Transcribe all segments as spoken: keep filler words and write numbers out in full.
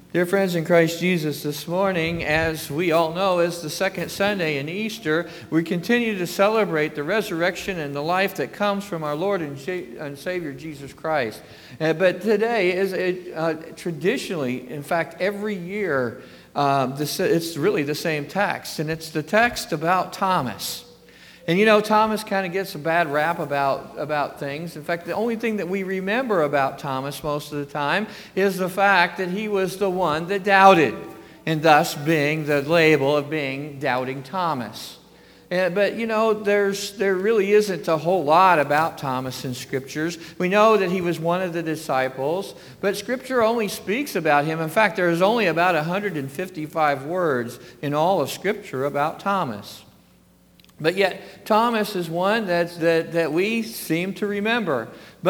Dear friends in Christ Jesus, this morning, as we all know, is the second Sunday in Easter. We continue to celebrate the resurrection and the life that comes from our Lord and Savior Jesus Christ. Uh, but today is a, uh, traditionally, in fact, every year, uh, this, it's really the same text, and it's the text about Thomas. And you know, Thomas kind of gets a bad rap about, about things. In fact, the only thing that we remember about Thomas most of the time is the fact that he was the one that doubted, and thus being the label of being Doubting Thomas. And, but you know, there's there really isn't a whole lot about Thomas in Scriptures. We know that he was one of the disciples, but Scripture only speaks about him. In fact, there's only about one hundred fifty-five words in all of Scripture about Thomas. But yet, Thomas is one that's, that, that we seem to remember.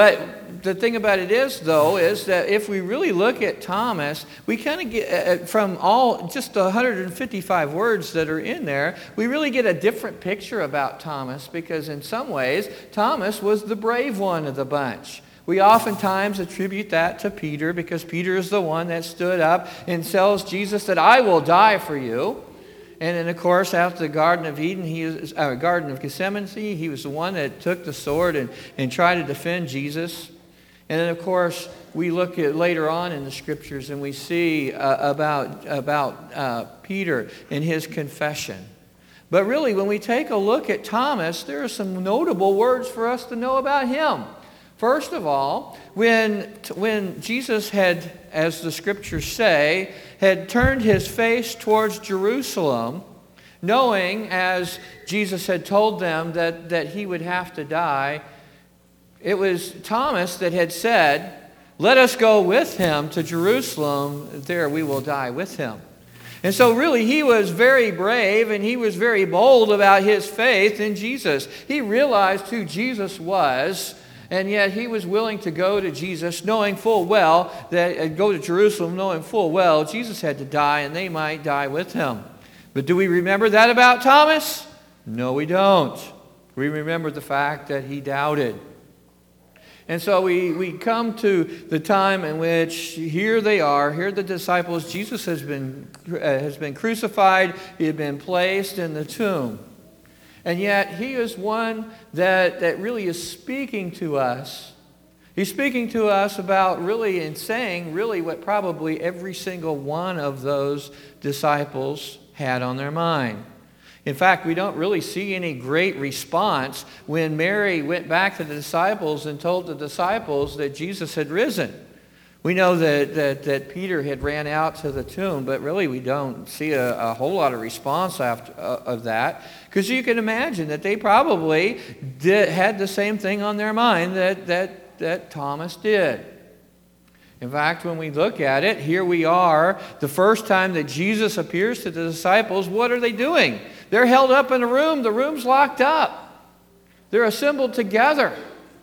But the thing about it is, though, is that if we really look at Thomas, we kind of get, uh, from all, just the one hundred fifty-five words that are in there, we really get a different picture about Thomas, because in some ways, Thomas was the brave one of the bunch. We oftentimes attribute that to Peter, because Peter is the one that stood up and tells Jesus that I will die for you. And then, of course, after the Garden of Eden, he was, uh, Garden of Gethsemane, he was the one that took the sword and, and tried to defend Jesus. And then, of course, we look at later on in the Scriptures and we see uh, about, about uh, Peter and his confession. But really, when we take a look at Thomas, there are some notable words for us to know about him. First of all, when, when Jesus had, as the Scriptures say, had turned his face towards Jerusalem, knowing, as Jesus had told them, that, that he would have to die, it was Thomas that had said, let us go with him to Jerusalem, there we will die with him. And so really he was very brave and he was very bold about his faith in Jesus. He realized who Jesus was, and yet he was willing to go to Jesus knowing full well, that uh, go to Jerusalem knowing full well Jesus had to die and they might die with him. But do we remember that about Thomas? No, we don't. We remember the fact that he doubted. And so we, we come to the time in which here they are, here are the disciples. Jesus has been, uh, has been crucified. He had been placed in the tomb. And yet, he is one that, that really is speaking to us. He's speaking to us about really and saying really what probably every single one of those disciples had on their mind. In fact, we don't really see any great response when Mary went back to the disciples and told the disciples that Jesus had risen. We know that, that, that Peter had ran out to the tomb, but really we don't see a, a whole lot of response after, uh, of that. Because you can imagine that they probably did, had the same thing on their mind that, that, that Thomas did. In fact, when we look at it, here we are, the first time that Jesus appears to the disciples, what are they doing? They're held up in a room. The room's locked up. They're assembled together.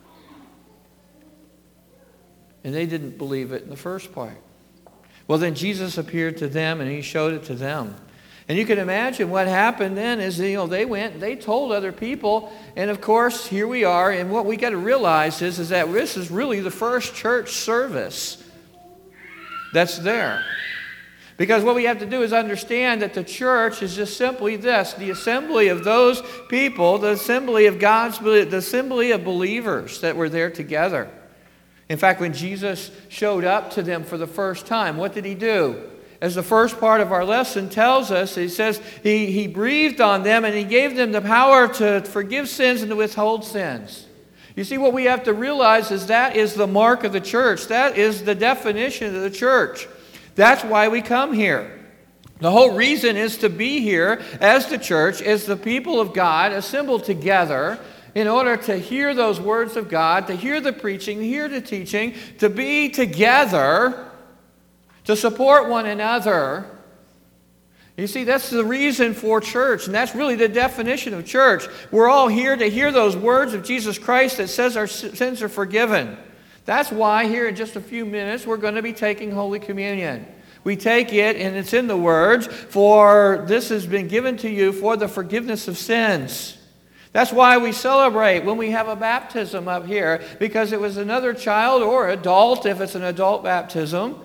And they didn't believe it in the first part. Well, then Jesus appeared to them and he showed it to them. And you can imagine what happened then is, you know, they went and they told other people. And of course, here we are. And what we got to realize is, is that this is really the first church service that's there. Because what we have to do is understand that the church is just simply this, the assembly of those people, the assembly of God's, the assembly of believers that were there together. In fact, when Jesus showed up to them for the first time, what did he do? As the first part of our lesson tells us, he says he, he breathed on them and he gave them the power to forgive sins and to withhold sins. You see, what we have to realize is that is the mark of the church. That is the definition of the church. That's why we come here. The whole reason is to be here as the church, as the people of God assembled together in order to hear those words of God, to hear the preaching, to hear the teaching, to be together, to support one another. You see, that's the reason for church, and that's really the definition of church. We're all here to hear those words of Jesus Christ that says our sins are forgiven. That's why here in just a few minutes we're going to be taking Holy Communion. We take it, and it's in the words, for this has been given to you for the forgiveness of sins. That's why we celebrate when we have a baptism up here, because it was another child or adult, if it's an adult baptism.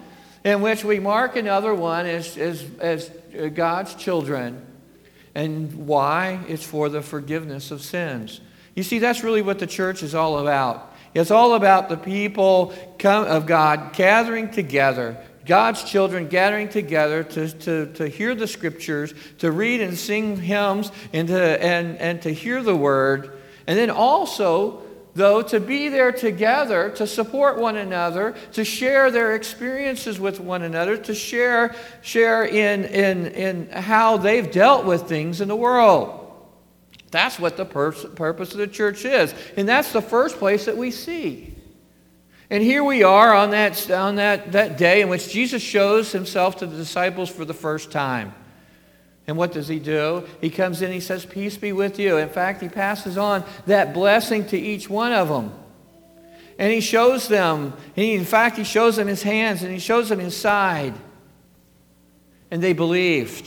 in which we mark another one as, as, as God's children. And why? It's for the forgiveness of sins. You see, that's really what the church is all about. It's all about the people of God gathering together, God's children gathering together to, to, to hear the Scriptures, to read and sing hymns, and to, and, and to hear the Word. And then also, though, to be there together, to support one another, to share their experiences with one another, to share, share in, in, in how they've dealt with things in the world. That's what the pur- purpose of the church is. And that's the first place that we see. And here we are on that, on that, that day in which Jesus shows himself to the disciples for the first time. And what does he do? He comes in, he says, peace be with you. In fact, he passes on that blessing to each one of them. And he shows them, he, in fact, he shows them his hands and he shows them his side. And they believed.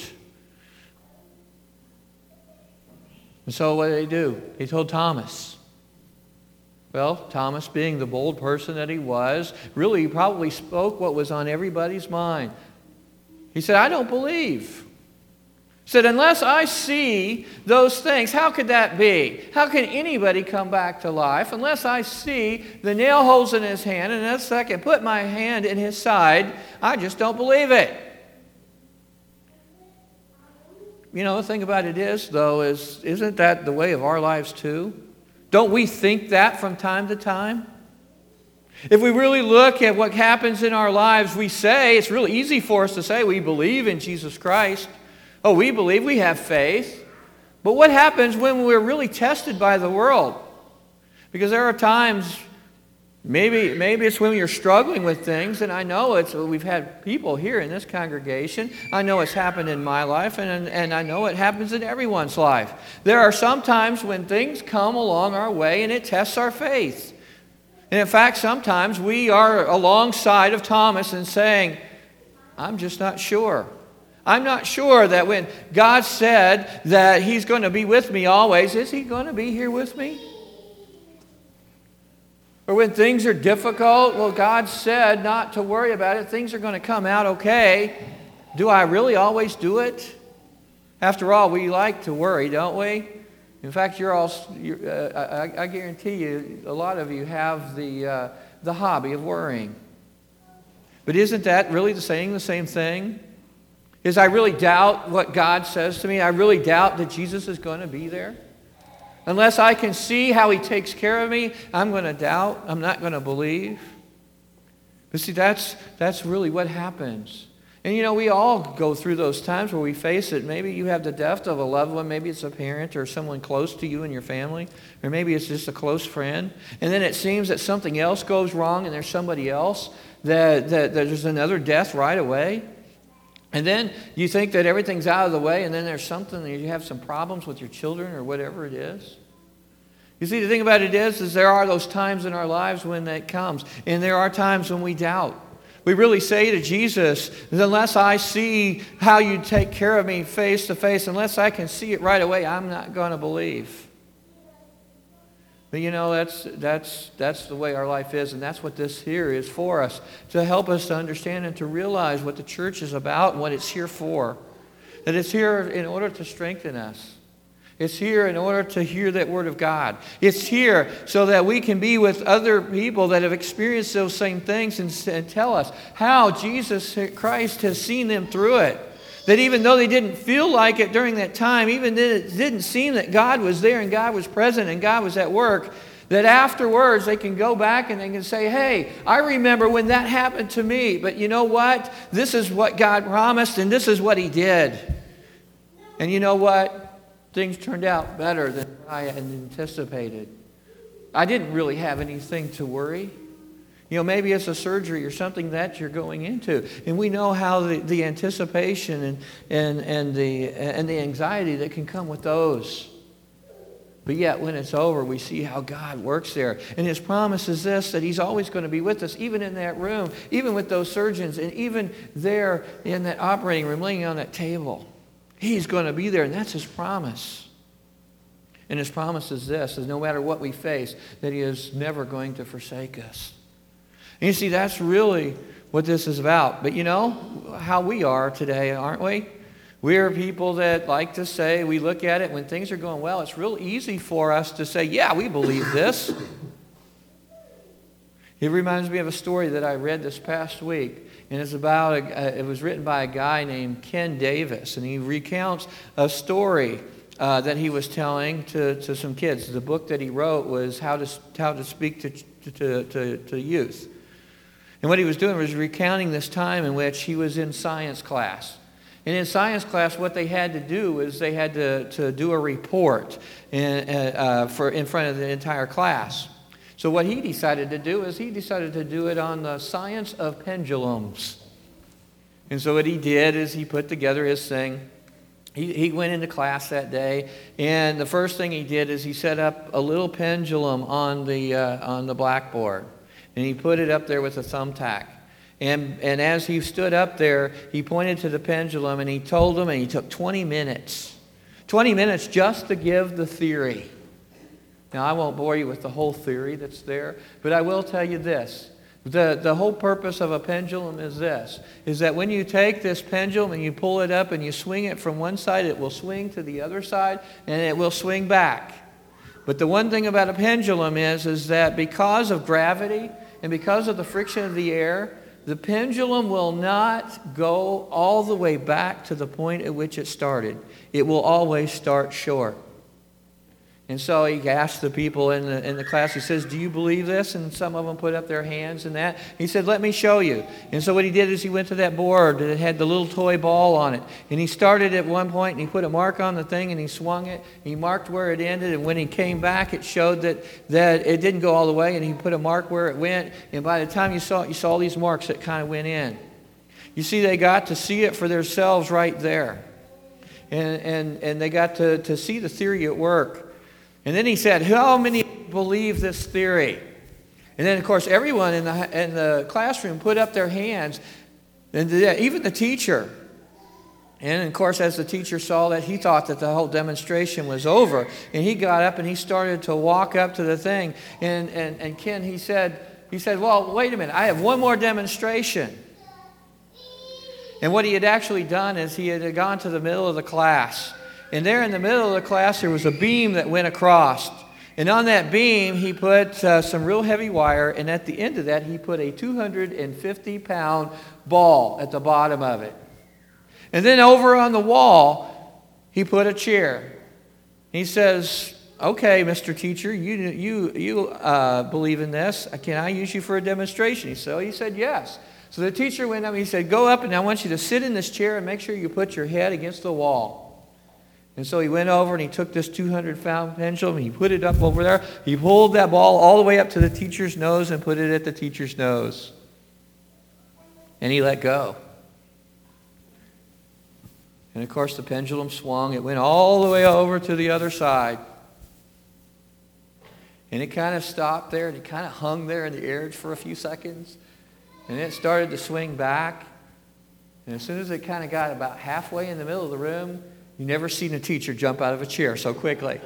And so what did they do? He told Thomas. Well, Thomas, being the bold person that he was, really he probably spoke what was on everybody's mind. He said, I don't believe. He said, unless I see those things, how could that be? How can anybody come back to life unless I see the nail holes in his hand and in a second put my hand in his side? I just don't believe it. You know, the thing about it is, though, is isn't that the way of our lives too? Don't we think that from time to time? If we really look at what happens in our lives, we say, it's really easy for us to say we believe in Jesus Christ. Oh, we believe, we have faith. But what happens when we're really tested by the world? Because there are times, maybe, maybe it's when you're struggling with things, and I know it's, we've had people here in this congregation. I know it's happened in my life, and, and I know it happens in everyone's life. There are some times when things come along our way and it tests our faith. And in fact, sometimes we are alongside of Thomas and saying, I'm just not sure. I'm not sure that when God said that he's going to be with me always, is he going to be here with me? Or when things are difficult, well, God said not to worry about it. Things are going to come out okay. Do I really always do it? After all, we like to worry, don't we? In fact, you're all, you're, uh, I, I guarantee you, a lot of you have the, uh, the hobby of worrying. But isn't that really the saying the same thing? Is I really doubt what God says to me? I really doubt that Jesus is going to be there? Unless I can see how he takes care of me, I'm going to doubt. I'm not going to believe. But see, that's, that's really what happens. And you know, we all go through those times where we face it. Maybe you have the death of a loved one. Maybe it's a parent or someone close to you in your family. Or maybe it's just a close friend. And then it seems that something else goes wrong and there's somebody else that, that, that there's another death right away. And then you think that everything's out of the way, and then there's something, that you have some problems with your children or whatever it is. You see, the thing about it is, is there are those times in our lives when that comes. And there are times when we doubt. We really say to Jesus, unless I see how you take care of me face to face, unless I can see it right away, I'm not going to believe. But you know, that's, that's, that's the way our life is, and that's what this here is for us, to help us to understand and to realize what the church is about and what it's here for. That it's here in order to strengthen us. It's here in order to hear that word of God. It's here so that we can be with other people that have experienced those same things and, and tell us how Jesus Christ has seen them through it. That even though they didn't feel like it during that time, even then it didn't seem that God was there and God was present and God was at work, that afterwards they can go back and they can say, hey, I remember when that happened to me, but you know what? This is what God promised and this is what he did. And you know what? Things turned out better than I had anticipated. I didn't really have anything to worry. You know, maybe it's a surgery or something that you're going into. And we know how the, the anticipation and, and, and, the, and the anxiety that can come with those. But yet, when it's over, we see how God works there. And his promise is this, that he's always going to be with us, even in that room, even with those surgeons, and even there in that operating room, laying on that table. He's going to be there, and that's his promise. And his promise is this, is no matter what we face, that he is never going to forsake us. And you see, that's really what this is about. But you know how we are today, aren't we? We are people that like to say, we look at it when things are going well, it's real easy for us to say, yeah, we believe this. It reminds me of a story that I read this past week, and it's about, a, it was written by a guy named Ken Davis, and he recounts a story uh, that he was telling to, to some kids. The book that he wrote was How to, how to Speak to, to, to, to Youth. And what he was doing was recounting this time in which he was in science class. And in science class, what they had to do is they had to, to do a report in, uh, for, in front of the entire class. So what he decided to do is he decided to do it on the science of pendulums. And so what he did is he put together his thing. He, he went into class that day, and the first thing he did is he set up a little pendulum on the, uh, on the blackboard. And he put it up there with a thumbtack. And, and as he stood up there, he pointed to the pendulum and he told them, and he took twenty minutes. twenty minutes just to give the theory. Now, I won't bore you with the whole theory that's there, but I will tell you this. The, the whole purpose of a pendulum is this, is that when you take this pendulum and you pull it up and you swing it from one side, it will swing to the other side and it will swing back. But the one thing about a pendulum is, is that because of gravity and because of the friction of the air, the pendulum will not go all the way back to the point at which it started. It will always start short. And so he asked the people in the, in the class, he says, do you believe this? And some of them put up their hands and that. He said, let me show you. And so what he did is he went to that board that had the little toy ball on it. And he started at one point and he put a mark on the thing and he swung it. He marked where it ended. And when he came back, it showed that, that it didn't go all the way. And he put a mark where it went. And by the time you saw it, you saw all these marks that kind of went in. You see, they got to see it for themselves right there. And, and, and they got to, to see the theory at work. And then he said, how many believe this theory? And then, of course, everyone in the, in the classroom put up their hands, and the, even the teacher. And, of course, as the teacher saw that, he thought that the whole demonstration was over. And he got up and he started to walk up to the thing. And, and, and Ken, he said, he said, well, wait a minute, I have one more demonstration. And what he had actually done is he had gone to the middle of the class. And there in the middle of the class, there was a beam that went across. And on that beam, he put uh, some real heavy wire. And at the end of that, he put a two hundred fifty pound ball at the bottom of it. And then over on the wall, he put a chair. He says, okay, Mister Teacher, you, you, you uh, believe in this. Can I use you for a demonstration? So he said, yes. So the teacher went up and he said, go up and I want you to sit in this chair and make sure you put your head against the wall. And so he went over and he took this two hundred pound pendulum and he put it up over there. He pulled that ball all the way up to the teacher's nose and put it at the teacher's nose. And he let go. And of course the pendulum swung. It went all the way over to the other side. And it kind of stopped there and it kind of hung there in the air for a few seconds. And it started to swing back. And as soon as it kind of got about halfway in the middle of the room, you never seen a teacher jump out of a chair so quickly.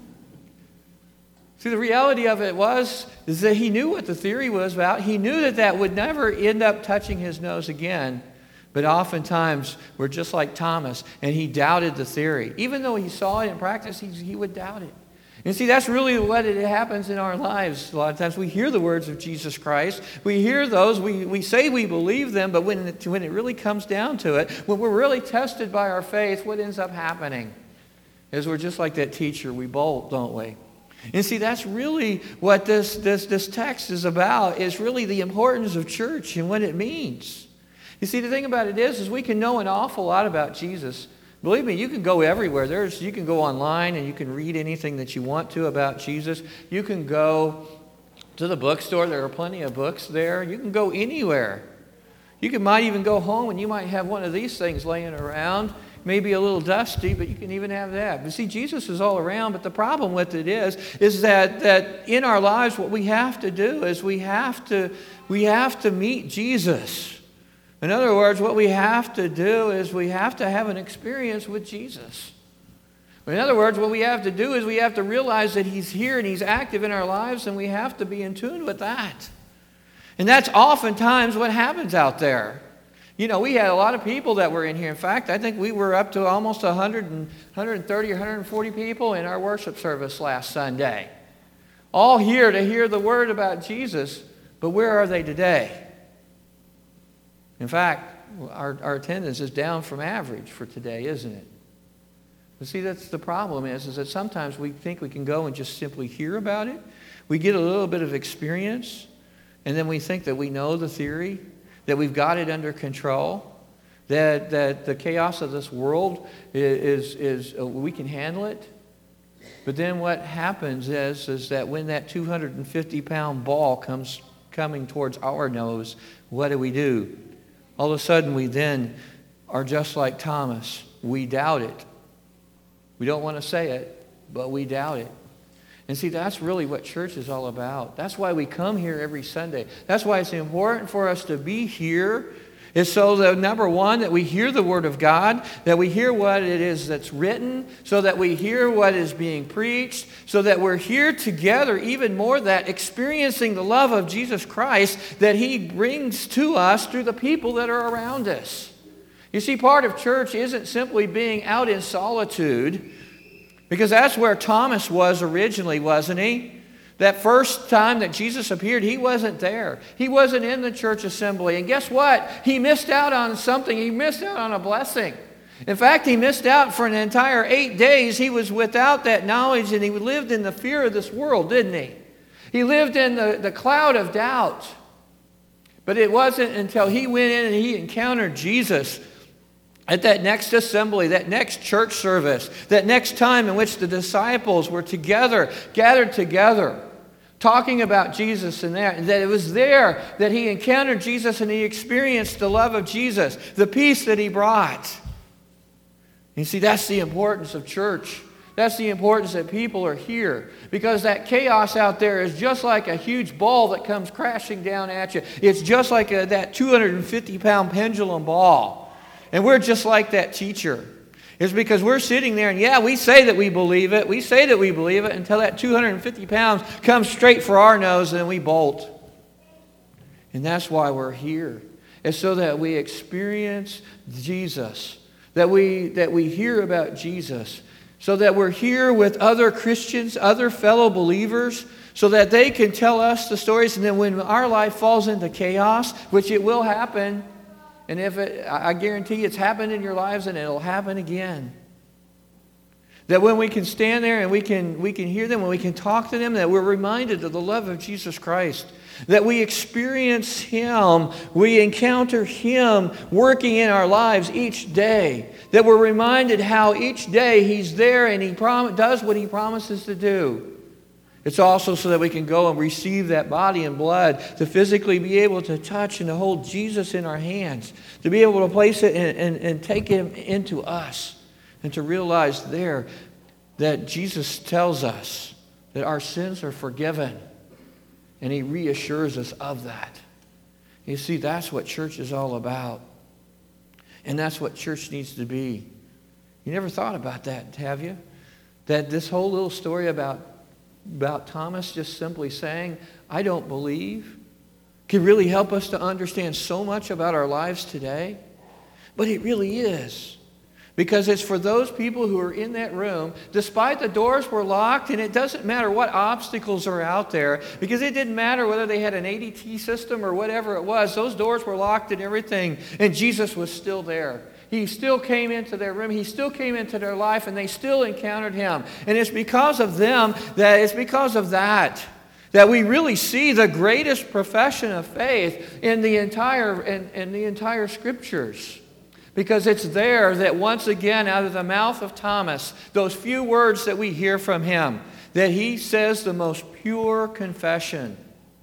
See, the reality of it was is that he knew what the theory was about. He knew that that would never end up touching his nose again. But oftentimes, we're just like Thomas, and he doubted the theory. Even though he saw it in practice, he, he would doubt it. And see, that's really what it happens in our lives. A lot of times we hear the words of Jesus Christ. We hear those. We, we say we believe them, but when it, when it really comes down to it, when we're really tested by our faith, what ends up happening is we're just like that teacher. We bolt, don't we? And see, that's really what this, this, this text is about, is really the importance of church and what it means. You see, the thing about it is, is we can know an awful lot about Jesus. Believe me, you can go everywhere. There's, you can go online and you can read anything that you want to about Jesus. You can go to the bookstore. There are plenty of books there. You can go anywhere. You can, might even go home and you might have one of these things laying around. Maybe a little dusty, but you can even have that. But see, Jesus is all around. But the problem with it is, is that, that in our lives, what we have to do is we have to, we have to meet Jesus. In other words, what we have to do is we have to have an experience with Jesus. In other words, what we have to do is we have to realize that he's here and he's active in our lives, and we have to be in tune with that. And that's oftentimes what happens out there. You know, we had a lot of people that were in here. In fact, I think we were up to almost one hundred and, one hundred thirty or one hundred forty people in our worship service last Sunday. All here to hear the word about Jesus, but where are they today? In fact, our, our attendance is down from average for today, isn't it? But see, that's the problem is, is that sometimes we think we can go and just simply hear about it. We get a little bit of experience, and then we think that we know the theory, that we've got it under control, that, that the chaos of this world is, is, is uh, we can handle it. But then what happens is, is that when that two hundred fifty pound ball comes coming towards our nose, what do we do? All of a sudden we then are just like Thomas. We doubt it. We don't want to say it, but we doubt it. And see, that's really what church is all about. That's why we come here every Sunday. That's why it's important for us to be here. Is so that, number one, that we hear the Word of God, that we hear what it is that's written, so that we hear what is being preached, so that we're here together, even more that, experiencing the love of Jesus Christ that He brings to us through the people that are around us. You see, part of church isn't simply being out in solitude, because that's where Thomas was originally, wasn't he? That first time that Jesus appeared, he wasn't there. He wasn't in the church assembly. And guess what? He missed out on something. He missed out on a blessing. In fact, he missed out for an entire eight days. He was without that knowledge, and he lived in the fear of this world, didn't he? He lived in the, the cloud of doubt. But it wasn't until he went in and he encountered Jesus at that next assembly, that next church service, that next time in which the disciples were together, gathered together, talking about Jesus and that, that it was there that he encountered Jesus and he experienced the love of Jesus, the peace that he brought. You see, that's the importance of church. That's the importance that people are here. Because that chaos out there is just like a huge ball that comes crashing down at you. It's just like a, that two hundred fifty pound pendulum ball. And we're just like that teacher. It's because we're sitting there and yeah, we say that we believe it. We say that we believe it until that two hundred fifty pounds comes straight for our nose and we bolt. And that's why we're here. It's so that we experience Jesus. That we, that we hear about Jesus. So that we're here with other Christians, other fellow believers, so that they can tell us the stories. And then when our life falls into chaos, which it will happen, and if it, I guarantee it's happened in your lives and it'll happen again. That when we can stand there and we can, we can hear them, when we can talk to them, that we're reminded of the love of Jesus Christ. That we experience Him, we encounter Him working in our lives each day. That we're reminded how each day He's there and He prom- does what He promises to do. It's also so that we can go and receive that body and blood, to physically be able to touch and to hold Jesus in our hands, to be able to place it and, and, and take Him into us, and to realize there that Jesus tells us that our sins are forgiven, and He reassures us of that. You see, that's what church is all about, and that's what church needs to be. You never thought about that, have you? That this whole little story about about Thomas just simply saying, I don't believe, can really help us to understand so much about our lives today. But it really is. Because it's for those people who are in that room, despite the doors were locked, and it doesn't matter what obstacles are out there, because it didn't matter whether they had an A D T system or whatever it was, those doors were locked and everything, and Jesus was still there. He still came into their room. He still came into their life, and they still encountered Him. And it's because of them, that it's because of that, that we really see the greatest profession of faith in the entire, in, in the entire Scriptures. Because it's there that once again, out of the mouth of Thomas, those few words that we hear from him, that he says the most pure confession.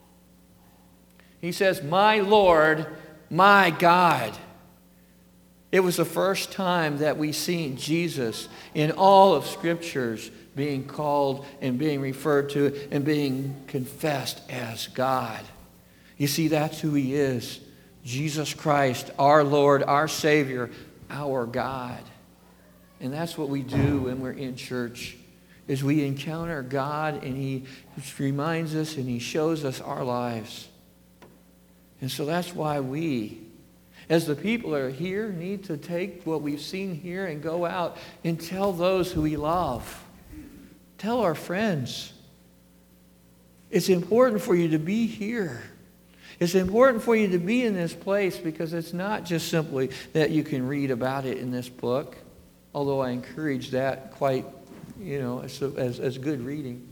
He says, my Lord, my God. It was the first time that we seen Jesus in all of Scriptures being called and being referred to and being confessed as God. You see, that's who He is. Jesus Christ, our Lord, our Savior, our God. And that's what we do when we're in church, is we encounter God and He reminds us and He shows us our lives. And so that's why we, as the people that are here, need to take what we've seen here and go out and tell those who we love. Tell our friends. It's important for you to be here. It's important for you to be in this place because it's not just simply that you can read about it in this book, although I encourage that quite, you know, as, as, as good reading.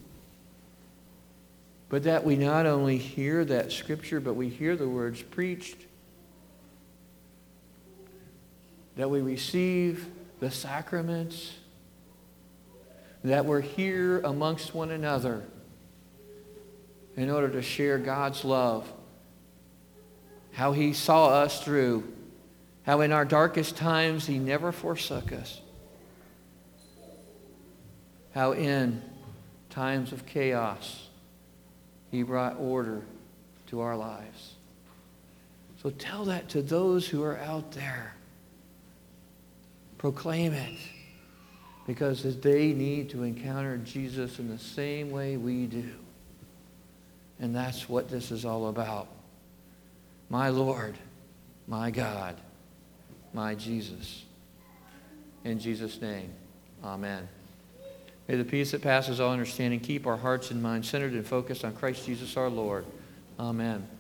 But that we not only hear that scripture, but we hear the words preached, that we receive the sacraments, that we're here amongst one another in order to share God's love, how he saw us through, how in our darkest times he never forsook us, how in times of chaos he brought order to our lives. So tell that to those who are out there. Proclaim it, because they need to encounter Jesus in the same way we do. And that's what this is all about. My Lord, my God, my Jesus. In Jesus' name, amen. May the peace that passes all understanding keep our hearts and minds centered and focused on Christ Jesus our Lord. Amen.